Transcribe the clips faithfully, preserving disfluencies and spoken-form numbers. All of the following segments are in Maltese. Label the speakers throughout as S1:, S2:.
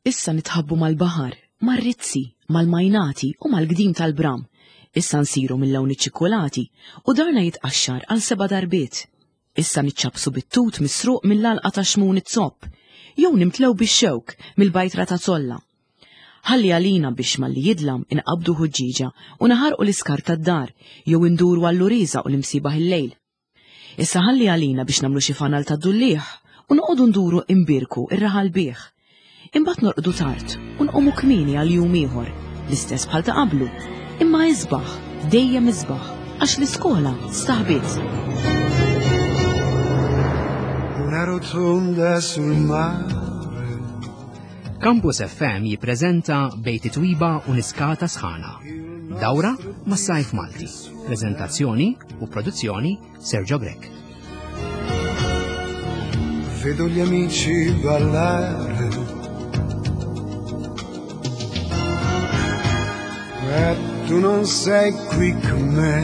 S1: Issa nitħabbu mal-baħar, mar-rizzi, mal-majnati u mal-gdim tal-bram. Issa nsiru mill-lawni ċikkolati u darna jitqaxxar għal seba' darbiet. Issa niċċabsu bit-tut misruq mill-alqa ta' xmun it-sopp, jew nimtlew bix-xewk mill-bajtra ta' zolla. Ħalli għalina biex malli jidlam inqabdu ħuġġiġa u naħarqu l-iskar tad-dar jew induru għall-uriża u l-imsibaħ il-lejl. Issa ħalli għalina biex nagħmlu xi fanal ta' dullieħ u noqogħdu nduru imbirku ir-raħal bih. Imbagħad norqdu tard u nqomu kmieni għal jum ieħor, l-istess bħal ta' qablu, imma isbaħ, dejjem isbaħ, għax l-iskola staħbiet.
S2: Una rotonda sul mare.
S3: Campus F M jippreżenta Bejt Twiba u Niskata Sħana. Dawra ma' Sajf Malti. Preżentazzjoni u produzzjoni Sergio Grek.
S2: Vedo gli amici ballare. E tu non sei qui con me.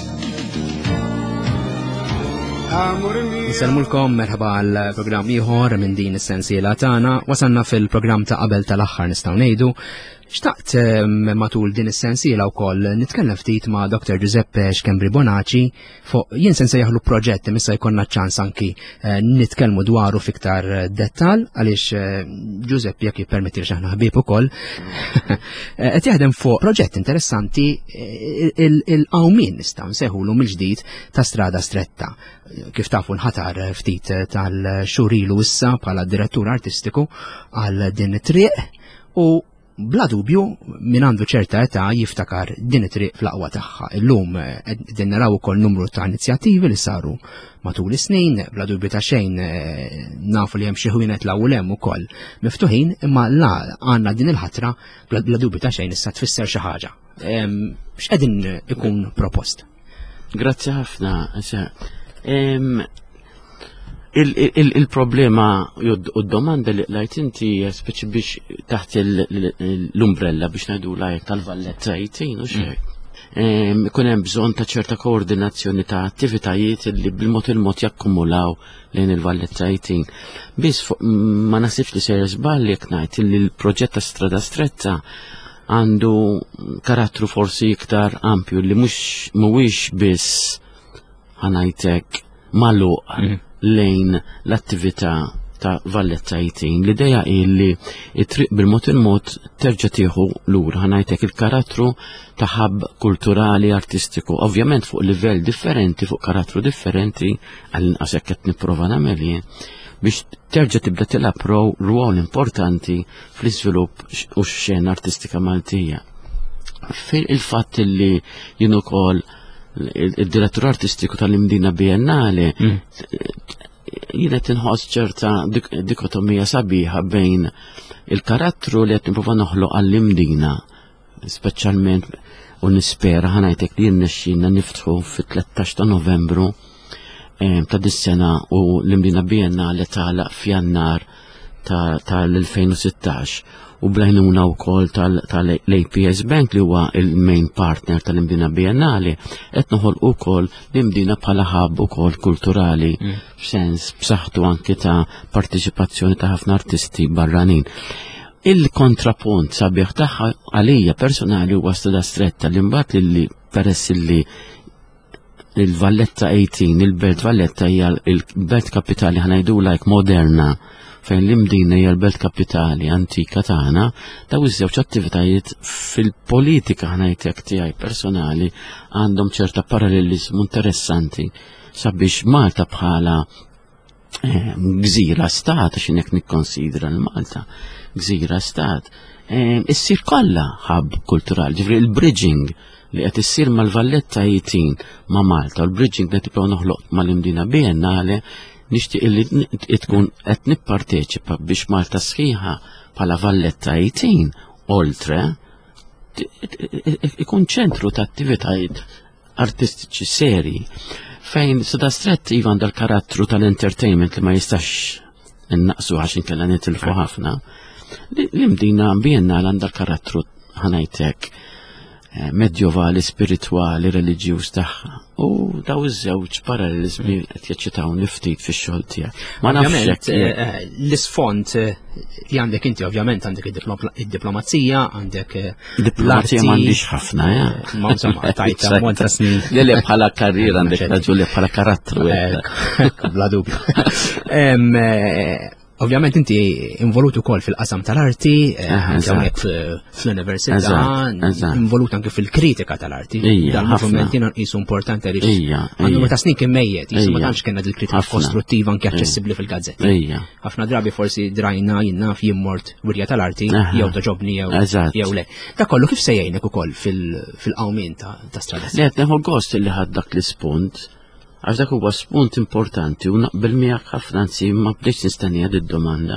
S2: Amore mio.
S3: Nisalmulkom merħba għal programm ieħor minn din is-sensiela tagħna. Wasanna fil-programm ta' qabel tal-aħħar nistgħu ngħidu. Xtaqt matul din is-sensiela wkoll nitkellem ftit ma' Doktor Giuseppe Xkembri Bonaci fuq jien se nsejjaħlu proġett imissa jkollna ċans anki nitkellmu dwaru fiktar dettall għaliex Giuseppe jekk jippermetti li aħna ħbieb ukoll qed jaħdem fuq proġett interessanti il-qawmien nistgħu nsejħulu mill-ġdid ta' strada stretta. Kif tafu nħatar ftit tal-xurilu issa bħala direttur artistiku għal din it-triq u bla dubju min għandu ċerta età jiftakar din it-triq fl-aqwa tagħha. Illum qegħdin naraw ukoll numru ta' inizjattivi li saru matul is-snin, bla dubju ta' xejn nafu li hemm xi ħwienet l-ewwel hemm ukoll miftuħin, imma la għandna din il-ħatra bla dubju ta' xejn issa tfisser xi ħaġa. X'qegħdin ikun propost?
S4: Grazzi ħafna. Il-problema u d-domanda li lajt inti speċi biex taħt l-umbrella biex najdu lajt tal-Valletta eighteen u xej. Ikun hemm bżonn ta' ċerta koordinazzjoni ta' attivitajiet li bil-mod il-mod jakkumulaw lejn il-Valletta eighteen. Biss ma nasibx li ser żball jekk ngħid li l-proġett ta' strada stretta għandu karattru forsi iktar ampju li mhux mhuwiex biss ħanajtek magħluq lejn l-attività ta' Valletta eighteen. L-ideja illi it-triq bil-mod il-mod terġa' tieħu lura ħanajtek il-karattru ta' ħabb kulturali artistiku, ovvjament fuq livell differenti, fuq karattru differenti, għall-inqas hekk qed nipprova nagħmel jien, biex terġa' tibda tilab rwol importanti fl-iżvilupp u x-xena artistika Maltija. Il-fatt illi jien ukoll il-direttur artistiku tal-Imdina Biennale jien qed inħoss ċerta dikotomija sabiħa bejn il-karattru li qed nipprova noħloq għall-Imdina, speċjalment u nispera ħanajtek li jirnexxina niftħu fit-tlettax ta' Novembru ta' dis-sena u l-Imdina Biennale tagħlaq f'Jannar tal-elfejn u sittax u blajnuna wkoll tal-A P S Bank li huwa il-main partner tal-Imdina Biennale qed noħolqu wkoll l-Imdina bħala ħabb ukoll kulturali f'sens b'saħħtu anke ta' partiċipazzjoni ta' ħafna artisti barranin. Il-kontrapunt sabiħ tagħha għalija personali huwa strada stretta li mbagħad li peress li il-Valletta eighteen, il-Belt Valletta hija il-belt kapitali ħanajdu like moderna fejn l-Imdina hija l-belt kapitali antika tagħna, daw iż-żewġ attivitajiet fil-politika ħanajtek tiegħi personali għandhom ċerta parallelizmu interessanti sabiex Malta bħala gżira stat x'inek nikkonsidra l-Malta gżira stat issir kollha ħabb kulturali, ġifri il-bridging li qed issir mal-Valletta eighteen ma' Malta u l-bridging li tipprova noħloq mal-Imdina Biennale nixtieq li tkun qed nipparteċipa biex Malta sħiħa bħala Valletta eighteen oltre ikun ċentru ta' attivitajiet artistiċi seri fejn strada stretta iva għandha l-karattru tal-entertainment li ma jistax innaqsu għax inkella nitilfu ħafna. L-Imdina Biennale għandha l-karattru ħanajtek medjovali, spirituali, reliġjuż tagħha. U daw iż-żewġ parallelizmi qed jaċċitawni ftit fix-xogħol tiegħek. Ma nafx
S3: l-isfond li għandek inti ovvjament għandek id-diplomazija, għandek
S4: diplomazija m'għandix ħafna, ja.
S3: Ma insomma tajt ammont ta' snin.
S4: Li bħala karriera għandek raġun li bħala karattru.
S3: Bla dubju. Ovvjament inti involut ukoll fil-qasam tal-arti, hawnhekk fl-università, involut anke fil-kritika tal-arti. Dan-moviment jiena nqisu importanti għaliex għandu meta snin kien mejjed, ma tantx kellna dil-kritika kostruttiva anke aċċessibbli fil-gazzetti. Ħafna drabi forsi drajna jien naf jimmort wirja tal-arti jew toġobni jew le. Dak kollu kif se jgħinek ukoll fil-qawmien ta' strada.
S4: Le qed neħu gost li ħadd dak l-ispunt. Għax dak huwa spunt importanti u naqbel miegħek ħafna anzi ma bdejx nistennija d-domanda.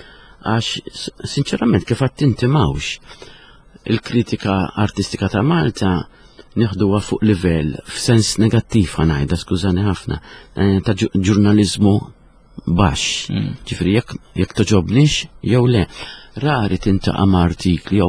S4: Għax sinċerament kif qatt inti mawx il-kritika artistika ta' Malta nieħduha fuq livell f'sens negattiv ħanajda, skużani ħafna, ta' ġurnaliżmu baxx. Ġifieri jekk toġobniex jew le. Rari tintaqa' ma' artikli jew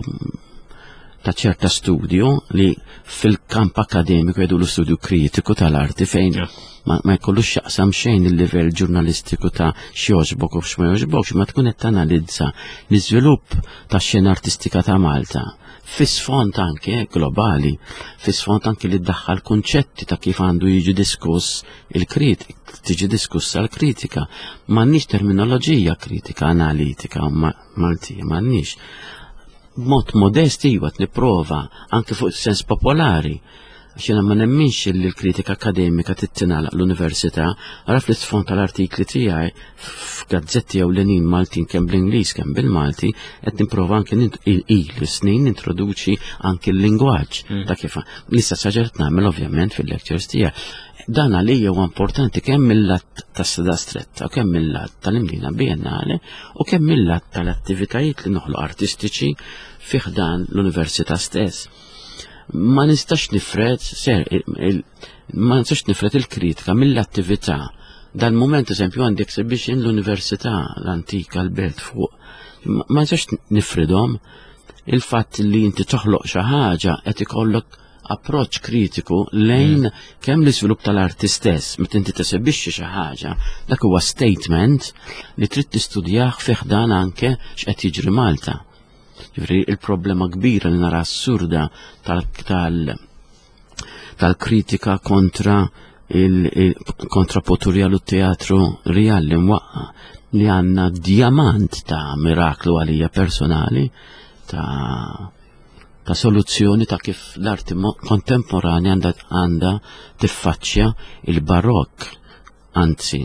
S4: ta' ċerta studju li fil-kamp akademiku jgħidu l-studju kritiku tal-arti fejn ma jkollux xaqsam xejn il-livell ġurnalistiku ta' x'joġbok u x'ma joġbokx, ma tkun qed tanalizza l-iżvilupp tax-xena artistika ta' Malta fis-sfond anke globali, fis-sfond anke li ddaħħal kunċetti ta' kif għandu jiġi diskuss il-kritika, tiġi diskussa l-kritika. M'għandniex terminoloġija kritika analitika Maltija, m'għandniex. B'mod modesti jgħat niprofa anke fuq sens popolari għaxina ma nemminx li l-kritika akademika tittinalaq l-università għara fl-isfond tal-artikli tiegħi f'gazzetti ewlenin Maltin kemm bl-Ingliż kemm bil-Malti qed nipprova anke il snin introduċi anke l-lingwaġġ ta' kif lista ċaġert nagħmel ovvjament fil-lectures tiegħi. Dan għalija huwa importanti kemm mill-lat tas-seda stretta u kemm mill-lat tal-imdina biennale u kemm mill-lat tal-attivitajiet li noħlu artistiċi fih dan l-università stess. Ma nistax nifred, ser, ma nistax nifred il-kritika mill-attività. Dal-moment eżempju għandi exhibition l-università l-antika l-belt fuq. Ma nistax nifredhom il-fatt li inti toħloq xi ħaġa qed ikollok approċ kritiku lejn kemm l-iżvilupp tal-arti stess, meta inti tesebixxi xi ħaġa, dak huwa statement li trid tistudjah fih dan anke x'qed jiġri Malta. Ġifri il-problema kbira li nara assurda tal-kritika kontra kontra Poturjal u teatru Real li mwaqqa li għandna djamant ta' miraklu għalija personali ta' ta' soluzzjoni ta' kif l-arti kontemporanja għandha tiffaċċja il-barokk, anzi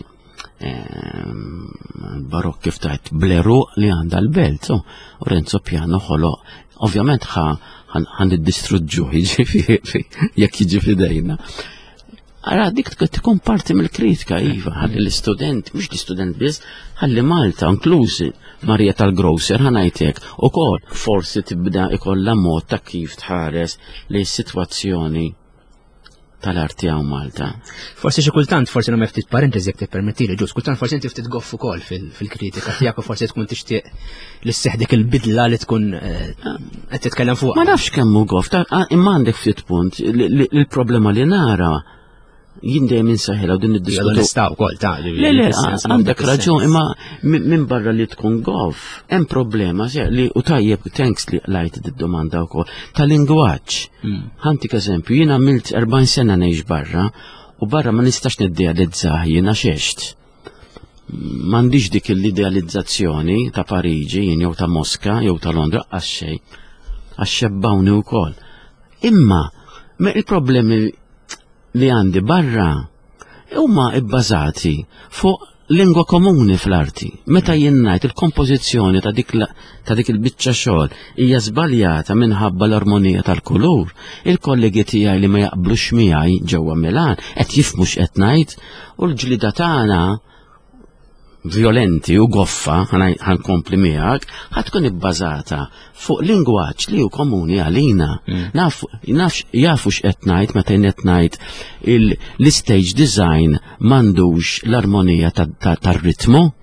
S4: il-barokk kif tajt bleru li għandha l-belt, u Renzo Piano ħolo, ovvjament ħan id-distruġġu jiġifieri jekk jiġi f'idejna. Ara dik tkun parti mill-kritika iva, ħalli l-istudent, mhux l-istudent biss, ħalli Malta inklużi Marija tal-Grocer ħanajtek ukoll forsi tibda ikollha mod ta' kif tħares li s-sitwazzjoni tal-arti għaw Malta.
S3: Forsi xi kultant, forsi nagħmel ftit parentesi jekk tippermettili ġus, kultant forsi inti ftit goff ukoll fil-kritika tiegħek u forsi tkun tixtieq li sseħħ il-bidla li tkun qed titkellem fuq.
S4: Ma nafx kemm hu goff, imma għandek ftit punt, il-problema li nara jien dejjem insaħħilha u din id-diskutu.
S3: Nistaw wkoll ta'
S4: Le le, għandek raġun, imma minn barra li tkun goff, hemm problema li u tajjeb thanks li lajt id-domanda wkoll tal-lingwaġġ. Ħantik eżempju, jien għamilt erbgħin sena ngħix barra u barra ma nistax niddealizzah jiena xext. M'għandix dik l-idealizzazzjoni ta' Pariġi jien jew ta' Mosca jew ta' Londra għax xejn. Għax xebbawni wkoll. Imma il-problemi li għandi barra huma bbażati fuq lingwa komuni fl-arti. Meta jien ngħid il-kompożizzjoni ta' dik ta' dik il-biċċa xogħol hija żbaljata minħabba l-armonija tal-kulur, il-kollegi tiegħi li ma jaqblux miegħi ġewwa Milan qed jifhmu x'qed ngħid u l-ġlida tagħna violenti u goffa ħankompli miegħek ħatkun ibbażata fuq lingwaġġ li hu komuni għalina. Nafx jafu x'qed ngħid meta qed ngħid l-stage design m'għandux l-armonija tar-ritmu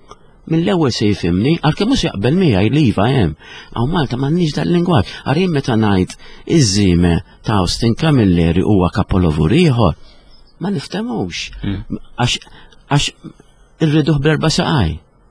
S4: mill-ewwel se jifhimni, għalkemm mhux jaqbel miegħi li iva hemm. Aw Malta m'għandniex dal-lingwaġġ. Għarien meta ngħid iż-żieme ta' Austin Camilleri huwa kapolavur ieħor, ma niftemux. Għax għax irriduh bl-erba' saqaj.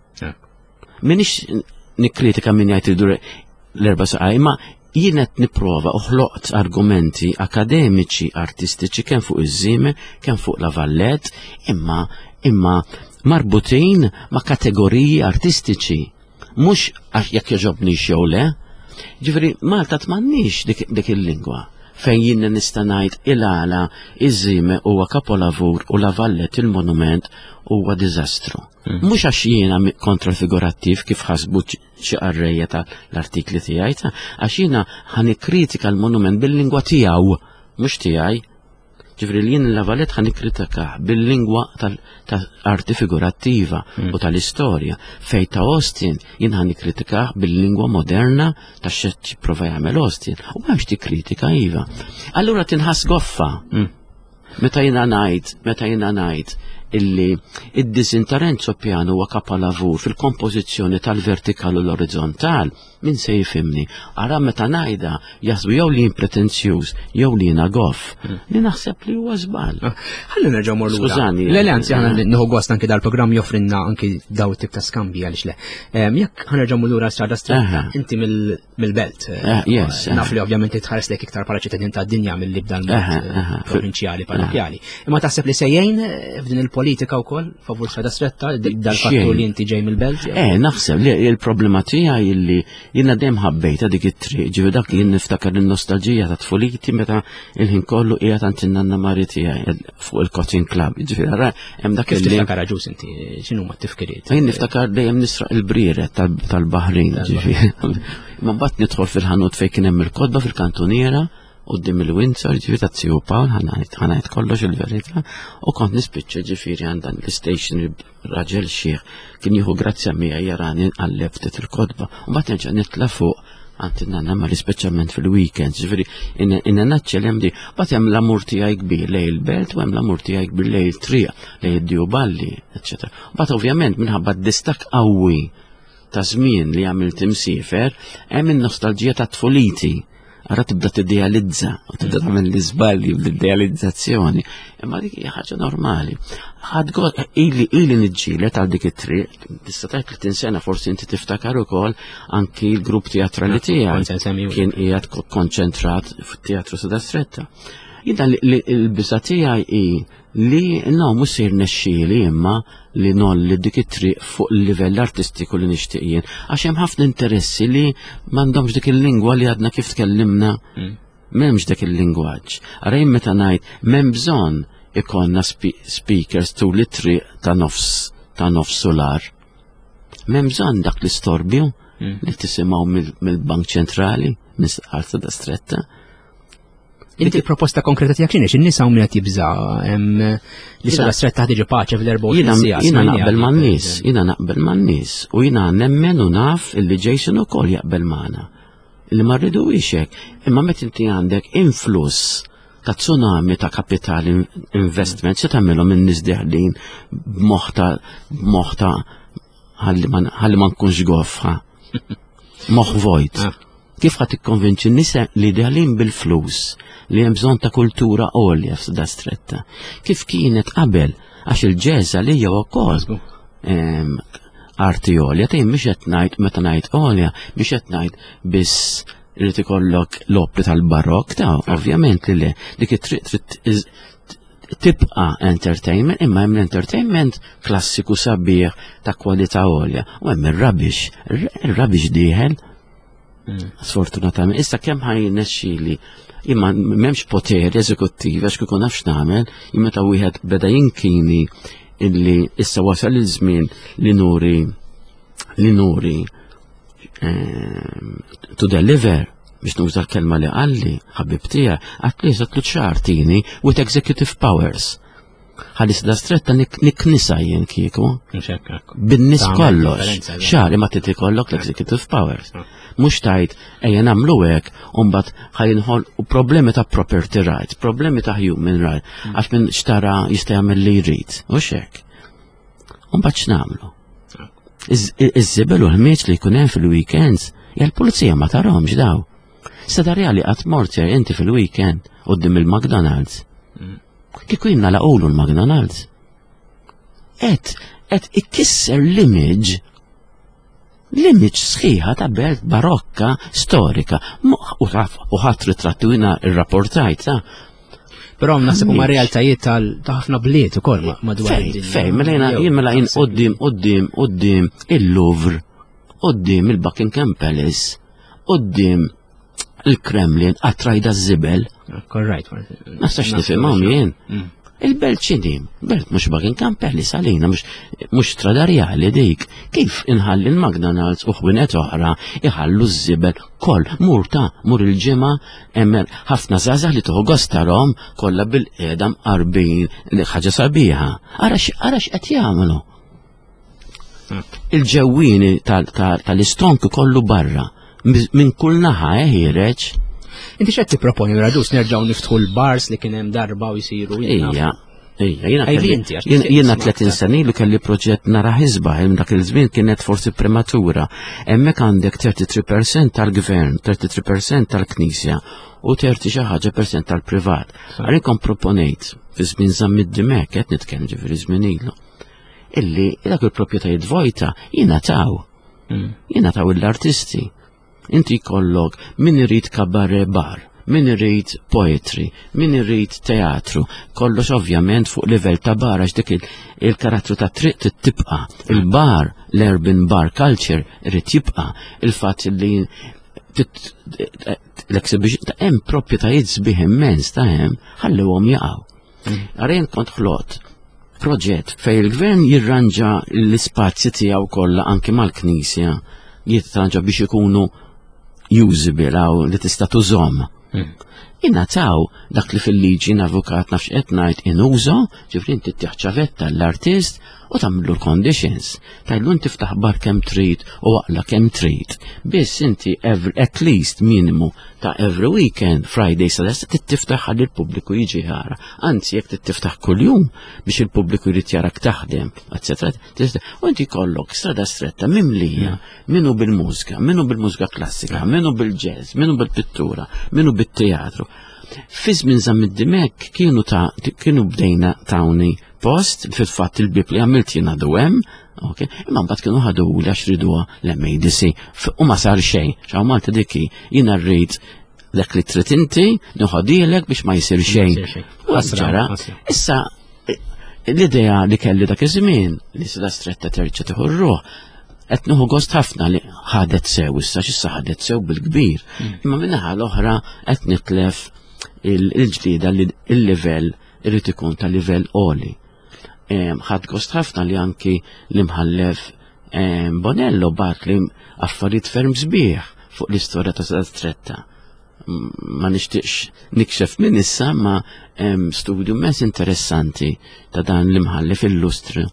S4: Minix nikkritika min jgħid irridu l-erba' saqaj, ma jien qed nipprova uħloqt argumenti akademiċi, artistiċi kemm fuq iż-żieme, kemm fuq la Vallett, imma imma marbutin ma' kategoriji artistiċi. Mhux għax jekk jogħġobnix jew le. Ġifieri Malta t'mannix dik il-lingwa fejn jien nista' ngħid il-għala iż-żieme huwa kapolavur u la Vallett il-monument huwa diżastru. Mhux għax jiena kontra figurattiv kif ħasbu xi qarrejja tal-artikli tiegħi, għax jiena ħanikritika l-monument bil-lingwa tiegħu, mhux tiegħi. Ġifri li jien la Vallett ħanikritika bil-lingwa tal-arti figurattiva u tal-istorja. Fej ta' Austin jien ħanikritika bil-lingwa moderna ta' xed jipprova jagħmel Austin. U m'hemmx ti kritika iva. Allura tinħass goffa. Meta jiena ngħid, meta jiena ngħid illi id-disinterenzo pjano huwa kapolavur fil-kompożizzjoni tal-vertikal u l-orizontal, min se jifhimni. Ara meta ngħidha jaħsbu jew li jien pretenzjuż jew li jiena goff. Li naħseb li huwa żball.
S3: Ħalli nerġgħu mor lura.
S4: Skużani.
S3: Le le anzi aħna nieħu gost anke dal-programm joffrinna anke daw tip ta' skambji għaliex le. Jekk ħanerġgħu mor lura Strada Stretta, inti mill-belt. Naf li ovvjament tħares lek iktar bħala ċittadin tad-dinja milli b'dan il-belt provinċjali parrokjali. Imma taħseb li sejjejn f'din il-politika wkoll favur Strada Stretta dal-fattur li inti ġej mill-belt?
S4: Eh, naħseb li il-problema tiegħi illi jiena dejjem ħabbejta dik it-triq, ġifi dak jien niftakar in-nostalġija ta' tfuliti meta il-ħin kollu qiegħed għand in-nanna Mari tiegħi fuq il-Cotton Club. Ġifi ara hemm dak
S3: il tiftakar ġus inti x'inhu ma tifkiriet?
S4: Jien niftakar dejjem nisraq il-brieret tal-Baħrin, ġifi. Ma mbagħad nidħol fil-ħanut fejn kien hemm il-kodba fil-kantuniera qudiem il-Windsor, ġifi ta' Tiju Pawl, ħanajt kollox il-verità, u kont nispiċċa ġifieri għand dan l-station raġel xieħ kien jieħu grazzja miegħi jarani għalleb ftit il-kodba, u mbagħad nerġa' nitla' fuq għand in-nanna Mari speċjalment fil-weekends, ġifieri in naċċel hemm di, mbagħad hemm l-amur tiegħi kbir lejn il-belt u hemm l-amur tiegħi kbir lejn it-triq, lejn id-Djuballi, eċċetera. Mbagħad ovvjament minħabba d-distak qawwi ta' żmien li għamilt imsiefer, hemm in-nostalġija ta' tfuliti. Ara tibda t-idealizza, u tibda tagħmel l-iżbalji bl-idealizzazzjoni. Imma dik hija ħaġa normali. Ħadd ili ili niġġieled għal dik it-triq, tista' tgħid li tinsena forsi inti tiftakar ukoll anki l-grupp teatrali tiegħi kien qiegħed konċentrat fit-Teatru Strada Stretta. Jiena l-biża' tiegħi hi li no mhux se jirnexxieli imma li nolli dik it-triq fuq il-livell artistiku li nixtieq jien. Għax hemm ħafna interessi li m'għandhomx dik il-lingwa li għadna kif tkellimna. M'hemmx dik il-lingwaġġ. Ara jien meta ngħid m'hemm bżonn ikollna speakers tul it-triq ta' nofs ta' nofs solar. M'hemm bżonn dak l-istorbju li tisimgħu mill-Bank Ċentrali, mis-Art Strada Stretta.
S3: Inti proposta konkreta tiegħek x'inhi x'in-nisa hawn min qed jibża li Strada Stretta ħtiġi paċi fl-erba' sija.
S4: Jiena naqbel man-nies, jiena naqbel man-nies u jiena nemmen u naf illi Jason ukoll jaqbel magħna. Illi ma rridux hekk, imma meta inti għandek influss ta' tsunami ta' capital investment se tagħmilhom in-nies deħlin b'moħħ b'moħħ ħalli ma nkunx goffa. Moħħ vojt. Kif ħadd ikkonvinċi n-nisa li deħlin bil-flus li hemm bżonn ta' kultura għolja f'Strada Stretta. Kif kienet qabel għax il-ġeża li jew ukoll arti għolja, tejn mhix qed ngħid meta ngħid għolja, mhix qed ngħid biss irid ikollok l-opri tal-barokk ta' ovvjament li le dik it-triq trid tibqa' entertainment imma hemm l-entertainment klassiku sabiħ ta' kwalità għolja u hemm ir-rabix, ir-rabix dieħel. Sfortunatament, issa kemm ħajnexxieli imma m'hemmx poteri eżekuttivi għax kieku nafx nagħmel, imma ta' wieħed beda jinkini illi issa wasal iż-żmien li nuri li nuri to deliver biex nuża l-kelma li qalli ħabib tiegħi qatt li żatlu ċartini with executive powers. Ħalli Strada Stretta niknisa jien kieku. Bin-nies kollox. Xari ma trid ikollok l-executive powers. Mhux tajt ejja nagħmlu hekk u mbagħad ħajinħolqu problemi ta' property rights, problemi ta' human rights, għax minn xtara jista' jagħmel li jrid, u hekk. U mbagħad x'nagħmlu? iż-żibel u l-ħmieġ li jkun hemm fil-weekends, hija l-pulizija ma tarahomx daw. Sada reali qatt mort inti fil-weekend qudiem il-McDonald's. Kieku jinna laqulu l-McDonald's. Et, et ikkisser l-image, l-image sħiħa ta' belt barokka, storika, u ħadd ritrattu jina il-rapportajt ta'
S3: Però naħseb huma realtajiet ta' ħafna bliet ukoll madwar
S4: id-dinja. Fej, mela jina jien mela jien qudiem qudiem qudiem il-Louvre, qudiem il-Buckingham Palace, qudiem il-Kremlin għatrajda z-żibel.
S3: Correct.
S4: Nastax nifhimhom jien. Il-belt x'inhi, belt mhux Buckingham Palace għalina mhux tradarjali dik. Kif inħalli l-McDonald's u ħwienet oħra iħallu z-żibel koll mur ta' mur il-ġimgħa hemm ħafna żgħażagħ li tieħu gost tarhom kollha bil-qiegħda mqarbin li ħaġa sabiħa. Ara x'qed jagħmlu. Il-ġewwini tal-istonk kollu barra minn kull naħa ħireġ.
S3: Inti x'qed tipproponi radus nerġgħu niftħu l-bars li kien hemm darba u jsiru.
S4: Ija, ija, jiena tletin sena ilu kelli proġett nara ħisba minn dak il-żmien kienet forsi prematura. Hemmhekk għandek thirty-three percent tal-gvern, thirty-three percent tal-Knisja u thirty xi ħaġa percent tal-privat. Għalikom proponejt fi żmien żamm id-dimek qed nitkellem ġifieri żmien ilu. Illi dak il-proprjetajiet vojta jingħataw. Jingħataw l-artisti. Inti kollok min irid kabaret bar, min irid poetry, min irid teatru, kollox ovvjament fuq livell ta' bar għax dik il-karattru ta' triq tibqa'. Il-bar, l-urban bar culture irid jibqa'. Il-fatt li l-exhibition ta' hemm proprjetajiet sbieħ immens ta' hemm ħallewhom jaqgħu. Għarejn kont ħlot proġett fejn il-gvern jirranġa l-ispazji tiegħu kollha anke mal-Knisja jitranġa biex ikunu usable għaw li tista' tużhom. Ingħataw dak li fil-liġi n-avukat nafx qed ngħid inuża, ġifri inti ttieħ ċavetta l-artist u tagħmlu l-conditions. Tajlu inti ftaħ bar kemm trid u waqla kemm trid. Biss inti at least minimu ta' every weekend, Friday sa' desta tittiftaħ għal il-pubbliku jiġi jara. Anzi jekk tittiftaħ kuljum biex il-pubbliku jrid jarak taħdem, eccetera. U inti kollok strada stretta mimlija, minnu bil-mużika, minnu bil-mużika klassika, minnu bil-jazz, minnu bil-pittura, minnu bil-teatru. Fiż minn żamm id-dimek kienu ta' kienu bdejna tawni post fil-fatt il-bib li għamilt jiena hemm, imma mbagħad kienu ħadu li għax riduha l-M A D C u ma sar xejn, xaw Malta dikki jiena rrid dak li trid inti noħodilek biex ma jsir xejn. Ġara, issa l-idea li kelli dak iż-żmien li sida stretta terġa' tieħu r-ruħ qed nieħu gost ħafna li ħadet sew issa x'issa ħadet sew bil-kbir. Imma minnaħa l-oħra qed nitlef il-ġdida li il-livell irid ikun ta' livell għoli. Ħadd gost ħafna li anki l-imħallef Bonello bat li affarijiet ferm sbieħ fuq l-istorja ta' Sada Stretta. Ma nixtieqx nikxef minn issa ma studju mess interessanti ta' dan l-imħallef illustru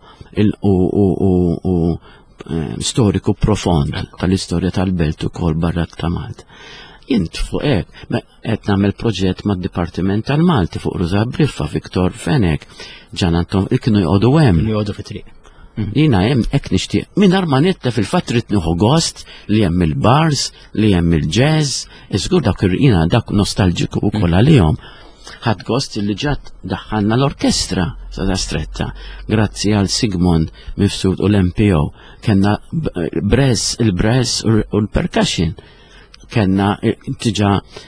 S4: u storiku profond tal-istorja tal-belt ukoll barra ta' Malta. Jint fuq hekk, qed nagħmel proġett mad-Dipartiment tal-Malti fuq Ruża Briffa, Viktor Fenek, ġan Anton kienu jqogħdu hemm.
S3: Jqogħdu fit-triq.
S4: Jiena hemm hekk nixtieq. Mingħajr ma nitlef fil-fatt trid nieħu gost li hemm il-bars, li hemm il-jazz, iżgur dak jiena dak nostalġiku wkoll għalihom. Ħadd gost li ġat daħħalna l-orkestra Sada Stretta, grazzi għal Sigmund Mifsud u l-M P O, kellna bress, il-bress u l-percussion. Kenna tiġa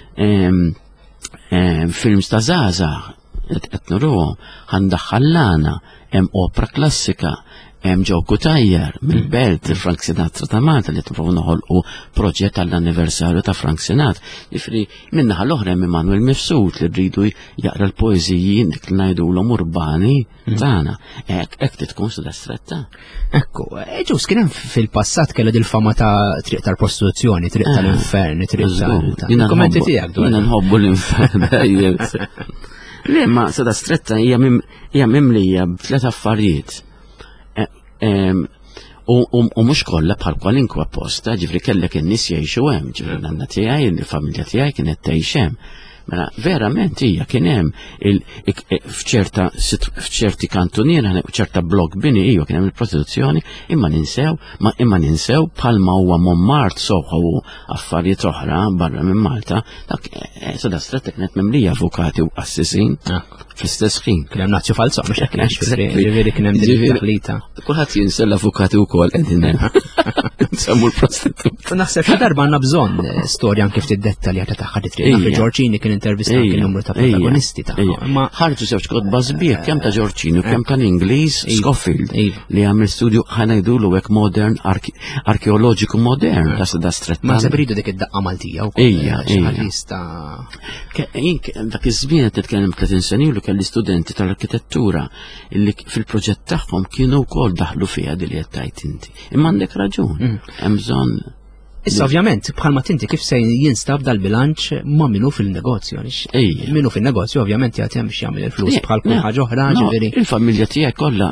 S4: films ta' zaza, etnuruhom, ħandaħħallana, hemm opera klassika, hemm ġoku tajjer mill-belt Frank Sinatra ta' Malta li tprovu noħolqu proġett għall-anniversarju ta' Frank Sinatra. Jifri minnaħa l-oħra hemm Emanuel Mifsud li rridu jaqra l-poeżiji dik li ngħidulhom urbani tagħna. Hekk hekk tkun Sada Stretta.
S3: Ekku, ġus kien hemm fil-passat kellha dil-fama ta' triq tal-prostituzzjoni, triq tal-infern, triq tal. Kommenti tiegħek dwar.
S4: Jiena nħobbu l-infern. Le ma Sada Stretta hija mimlija b'tliet affarijiet. U mhux kollha bħal kwalinkwa posta, ġifri kellek in-nies jgħixu hemm, ġifri nanna tiegħi, il-familja tiegħi kienet tgħix hemm. Mela, verament hija kien hemm f'ċerta f'ċerti kantuniera, f'ċerta blok bini iva kien hemm il-prostituzzjoni, imma ninsew, ma imma ninsew bħalma huwa Montmartre, Soho u affarijiet oħra barra minn Malta, dak sada stretta kienet memlija avukati u assisin fl-istess ħin.
S3: Kien hemm nazzju falsa, mhux hekk kien ġifieri kien hemm din il-taħlita.
S4: Kulħadd jinsa l-avukati wkoll qegħdin hemm. Nsemmu l-prostitut.
S3: Naħseb li darba għandna bżonn storja anke ftit dettalja ta' ħadit Giorgini kien intervista kien numru ta' protagonisti ta'
S4: ma ħarġu żewġ kotba sbieħ kemm ta' Giorgini u kemm tal-Ingliż Scofield li għamil studju ħanajdulu hekk modern arkeoloġiku modern ta' da stretta.
S3: Ma sebridu dik id-daqqa Maltija wkoll.
S4: Ejja, dak iż-żmien qed titkellem tletin snin ilu kelli studenti tal-arkitettura illi fil-proġett tagħhom kienu wkoll daħlu fiha din li qed tgħid inti. Imma għandek raġun, hemm bżonn.
S3: Issa ovvjament bħalma tinti kif se jinstab dal-bilanċ ma' minnu fil-negozju, minnu fil-negozju ovvjament jagħti hemm biex jagħmel il-flus bħal kull ħaġa oħra ġifieri.
S4: Il-familja tiegħek kollha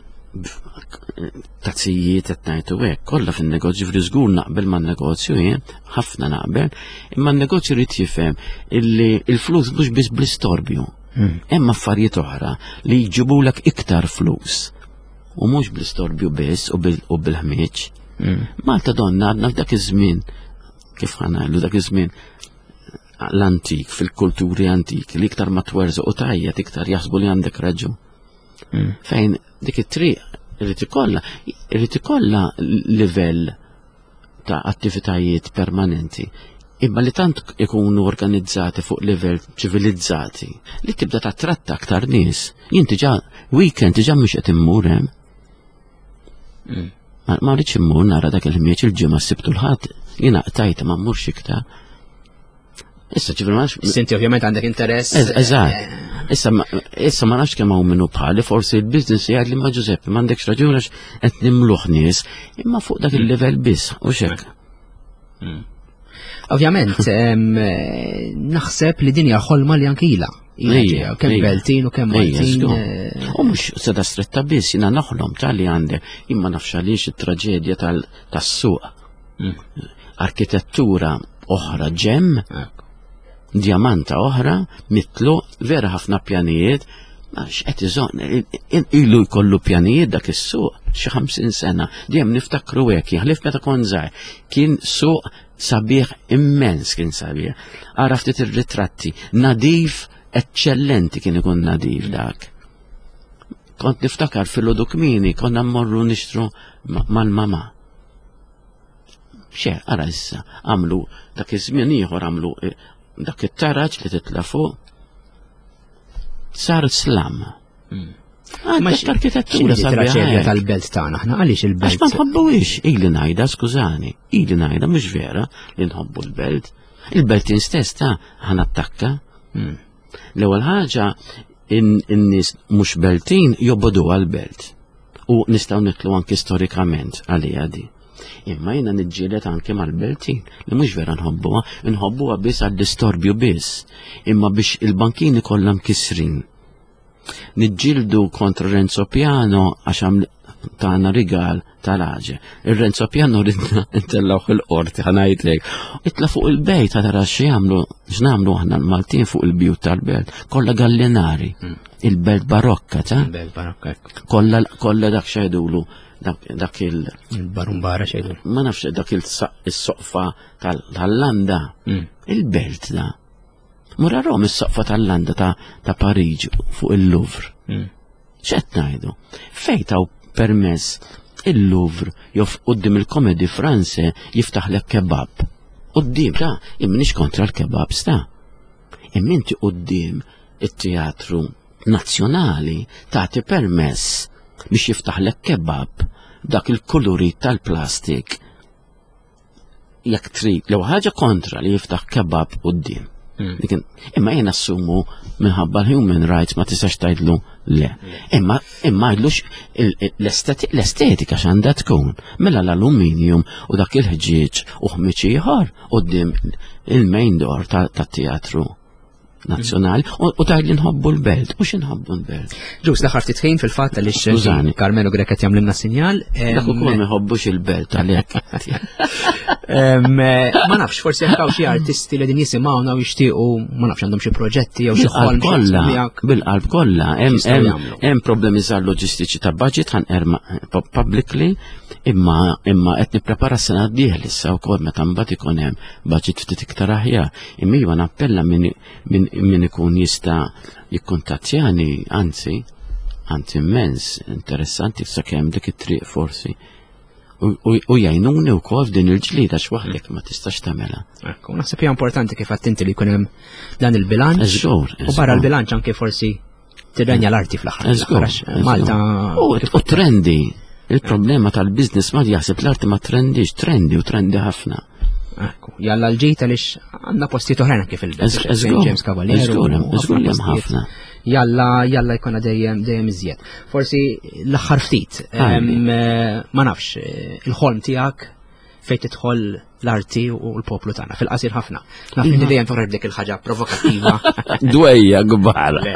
S4: tazzijiet qed ngħidu hekk kollha fin-negozju ġifieri żgur naqbel man-negozju jien, ħafna naqbel, imma n-negozju rid jifhem illi il-flus mhux biss bl-istorbju. Hemm affarijiet oħra li jġibulek iktar flus u mhux bl-istorbju biss u bil-ħmieġ. Malta donna għadna f'dak iż-żmien, kif ħanajlu dak iż-żmien l-antik, fil-kulturi antiki, li iktar ma twerżu u tajjeb iktar jaħsbu li għandek raġun. Fejn dik it-triq irid ikollha irid ikollha livell ta' attivitajiet permanenti. Imma li tant ikunu organizzati fuq livell ċivilizzati li tibda tattratta aktar nies. Jien diġà weekend diġà mhux qed immur hemm. Ma rridx immur nara dak il-ħmieġ il-ġimgħa ssibtu l-ħadd jiena qtajt ma mmurx iktar. Issa ġifier ma nafx.
S3: Inti ovvjament għandek interess.
S4: Eżatt. Issa issa ma nafx kemm hawn minnu bħali, forsi l-business jgħid li ma Giuseppe m'għandekx raġun għax qed nimluħ nies, imma fuq dak il-livell biss u x'hekk.
S3: Ovvjament naħseb li dinja ħolma li anke ilha. Kemm Beltin u kemm Maltin.
S4: U mhux seda stretta biss jiena naħlom tal-li għandek imma nafx għaliex it-traġedja tas-suq. Arkitettura oħra ġemm, djamanta oħra, mitlu vera ħafna pjanijiet, għax qed iżon ilu jkollu pjanijiet dak is-suq xi ħamsin sena, dejjem niftakru hekk, jaħlif meta kont żgħir, kien suq sabiħ immens kien sabiħ. Ara ftit ir-ritratti, nadif eccellenti kien ikun nadif dak. Kont niftakar fil-Odukmini, konna mmorru nixtru mal-mama. Xe, ara issa, għamlu dak iż-żmien ieħor għamlu dak it-taraġ li titla' fuq. Sar slam.
S3: Ma x-arkitettura traċedja tal-belt tagħna, aħna għaliex il-belt.
S4: Għax ma nħobbuwix, ili ngħidha, skużani, ili ngħidha mhux vera li nħobbu l-belt. Il-belt instess ta' ħanattakka. L-ewwel ħaġa in-nies mhux beltin jobbodu għall-belt. U nistgħu nitlu anke storikament għalija di. Imma jiena niġġieled anke mal-beltin li mhux vera nħobbuha, nħobbuha biss għad-distorbju biss. Imma biex il-bankini kollha mkissrin. Niġġieldu kontra Renzo Piano għax tagħna rigal tal-ħaġa. Ir-Renzo Piano ridna ntellgħu fil-qorti ħanajdlek. Itla fuq il-bejt tara x'jagħmlu x'nagħmlu aħna l-Maltin fuq il-bjut tal-belt. Kollha gallinari. Il-belt barokka ta'
S3: il-belt barokka.
S4: Kollha kollha dak xejdulu dak il
S3: barumbara xejdu.
S4: Ma nafx dak il-soqfa tal-Landa. Il-belt da. Mura rom is-soqfa tal-Landa ta' Pariġi fuq il-Louvre. ċet ngħidu? Fejtaw permess il-Louvre jof qudiem il-Komedi Franse jiftaħlek kebab. Qudiem ta' imminix kontra l-kebabs ta'. Imminti qudiem it-Teatru Nazzjonali tagħti permess biex jiftaħlek kebab dak il-kuluri tal-plastik. Jekk trid lew ħaġa kontra li jiftaħ kebab quddiem. Imma jien assumu minħabba l-human rights ma tistax tgħidlu le. Imma imma għidlux l-estetika x'għandha tkun mela l-aluminium u dak il-ħġieġ u ħmiġ ieħor quddiem il-main door tat-teatru. nazzjonali u tajli nħobbu l-belt, u xinħobbu l-belt.
S3: Ġus, daħħar titħin fil-fat li
S4: Skużani.
S3: Carmelo Grek qed jagħmlilna sinjal.
S4: Dak ukoll ma jħobbux il-belt għalhekk.
S3: Ma nafx, forsi jekk hawn xi artisti li din jisimgħuna u jixtiequ ma nafx għandhom xi proġetti jew xi ħolm
S4: kollha, bil-qalb kollha, hemm problemi żgħar loġistiċi ta' budget ħanqerma publicly, imma imma qed nipprepara s-sena d-dieħla issa wkoll meta mbagħad ikun hemm budget ftit iktar aħjar. Imma iva nappella min min ikun jista' jikkuntattjani, anzi, anzi immens, interessanti sakemm dik it-triq forsi. U jgħinuni wkoll f'din il-ġlida x'waħdek ma tistax tagħmelha.
S3: Ekku, naħseb hija importanti kif attinti li jkun hemm dan il-bilanċ. U barra l-bilanċ anke forsi tirrenja l-arti fl-aħħar. Malta.
S4: U trendi. Il-problema tal-biznis ma jaħseb l-arti ma trendix, trendi u trendi ħafna.
S3: Ekku, jalla l-ġejta lix għandna postijiet oħrajn kif il-James Cavaliero.
S4: Eżgurlem ħafna.
S3: Jalla, jalla jkuna dejjem dejjem iżjed. Forsi l-aħħar ftit, ma nafx, il-ħolm tiegħek fejn tidħol l-arti u l-poplu tagħna fil-qasir ħafna. Naf li dejjem toħroġ dik il-ħaġa provokattiva.
S4: Dwejja gbara.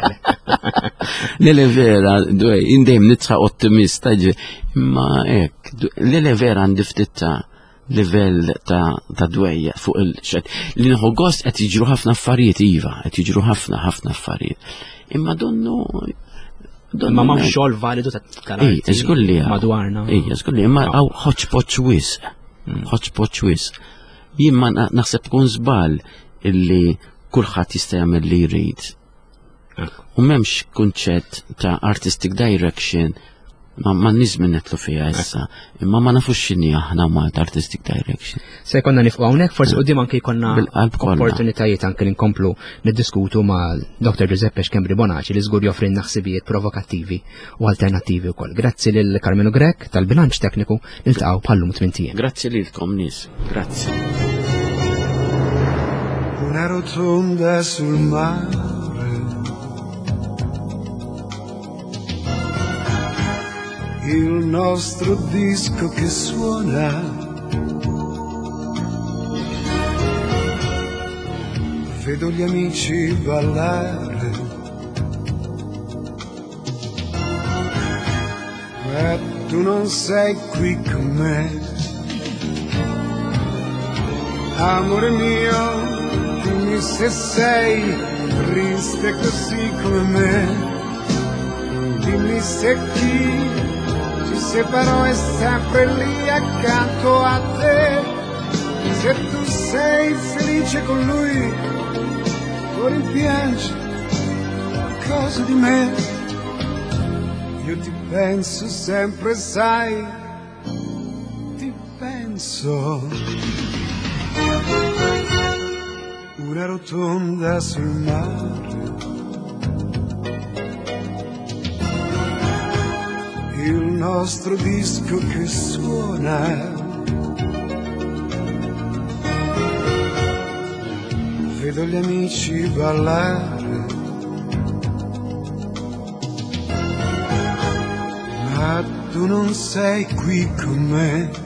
S4: Lele vera, dwej, indejjem nitħa ottimista ġi, imma hekk, lele vera għandi ftit ta' livell ta' ta' dwejja fuq il-xed. Li nħu gost qed jiġru ħafna affarijiet iva, qed jiġru ħafna ħafna affarijiet. Imma donnu
S3: imma ma xogħol validu tal-arti madwarna.
S4: Ejja, żgulli, imma hawn ħoċ-poċ wisq. Ħoċ-poċ wisq. Jien ma naħseb kun żball illi kulħadd jista' jagħmel li jrid. U m'hemmx kunċett ta' artistic direction ma nizmin netlu fija issa, imma ma nafux x'inhi aħna Malta artistic direction.
S3: Se jkollna nifqgħu hawnhekk, forsi quddiem anke jkollna opportunitajiet anke li nkomplu niddiskutu ma' doktor Giuseppe Xkembri Bonaci li żgur joffri naħsibijiet provokattivi u alternattivi wkoll. Grazzi lil Carmelo Grek tal-bilanċ tekniku niltaqgħu bħallum tmien.
S4: Grazzi lilkom nies. Grazzi.
S2: Una rotonda sul mare. Il nostro disco che suona, vedo gli amici ballare, e tu non sei qui con me, amore mio, dimmi se sei triste così come me, dimmi se chi se però è sempre lì accanto a te, se tu sei felice con lui o rimpiangi qualcosa di me, io ti penso sempre, sai, ti penso. Una rotonda sul mare, il nostro disco che suona, vedo gli amici ballare, ma tu non sei qui con me.